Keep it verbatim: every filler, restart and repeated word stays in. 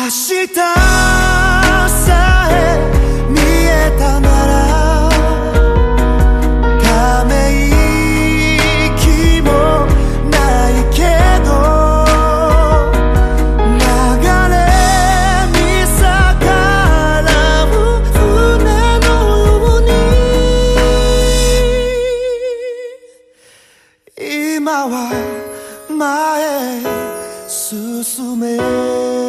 日さえ見えたならため息もないけど流れに逆らう船のように今は前へ進め